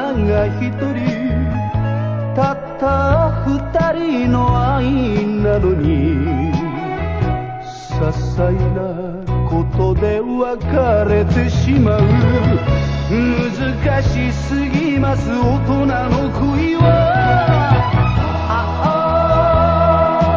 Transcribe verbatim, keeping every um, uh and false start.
が一人、たった二人の愛なのに、些細なことで別れてしまう。難しすぎます大人の恋は。